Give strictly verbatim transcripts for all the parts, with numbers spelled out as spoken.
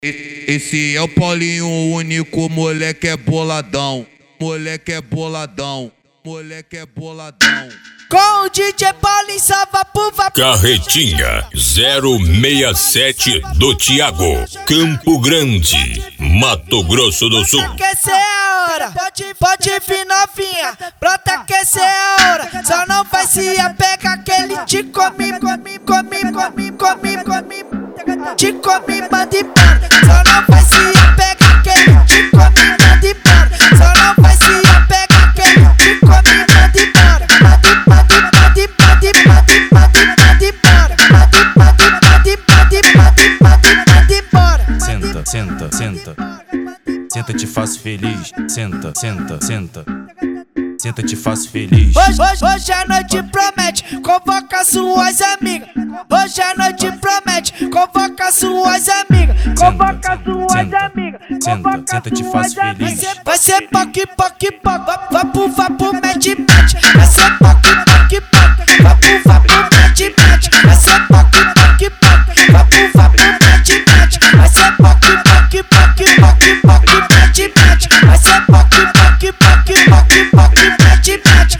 Esse é o Paulinho, o único moleque é boladão. Moleque é boladão. Moleque é boladão. Com o D J Paulinho salva por vapor. Carretinha zero seis sete do Thiago, Campo Grande, Mato Grosso do Sul. Brota aquecer a hora, pode, pode vir novinha. Brota aquecer a hora, só não vai se apegar que ele te come, come, come, come, come, come. Te come, manda e para. Só não vai se apegar que ele te come, manda e para. Só não vai se apegar que ele te come, manda e para. Manda e manda e manda e manda e manda e manda e para. Manda e manda e manda e manda e manda e manda e manda e bora. Senta, senta, senta. Senta, te faço feliz. Senta, senta, senta. Senta, te faço feliz. Hoje, hoje, hoje a noite promete, convoca suas amigas. Hoje a noite promete, convoca suas amigas. Convoca suas amigas. Senta, senta, te faço feliz. Vai ser poque, poque, poque. Vapo, vapo, mete, mete. Vai ser poque, poque, poque. Vapo, vapo, mete, mete. Vai ser poque, poque, poque. Vapo, vapo, mete, mete. Vai ser poque, poque, poque, poque, poque, mete, mete. Vai ser poque, poque, poque, poque, poque, mete, mete.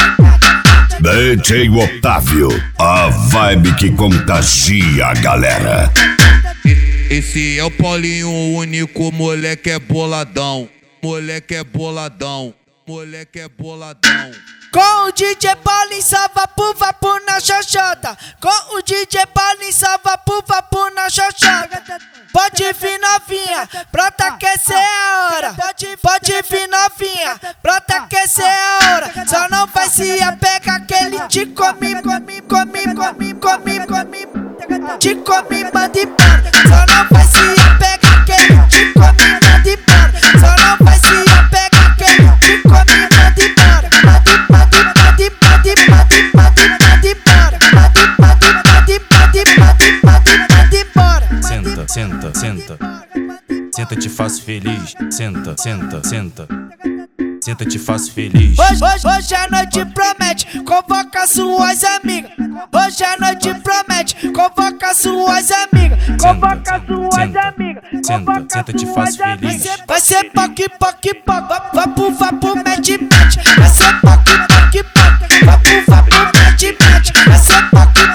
D J Otávio, a vibe que contagia a galera. Esse é o Paulinho, o único moleque é boladão. Moleque é boladão. Moleque é boladão. Com o D J Paulinho salva por vapor na xoxota. Com o D J Paulinho salva por vapor na xoxota. Pode vir novinha, brota aquecer a hora. Pode, pode vir novinha, brota aquecer a hora. Só não vai se apegar que ele te come, come, come, come, come, come. Te come, manda e para. Só não vai se apegar que ele te come, manda e para. Só não vai se apegar que ele te come, manda e para. Manda e manda e manda e manda e manda e manda e manda e para. Manda e manda e manda e manda e manda e manda e manda e bora. Senta, senta, senta. Senta, te faço feliz. Senta, senta, senta. Senta, te faço feliz. Hoje, hoje, hoje a noite promete, convoca suas amigas. Hoje a noite promete, convoca suas amigas. Convoca suas amigas. Senta, senta, te faço feliz. Vai ser poque, poque, poque. Vapo, vapo, mete, mete. Vai ser poque, poque, poque. Vapo, vapo, mete, mete. Vai ser poque,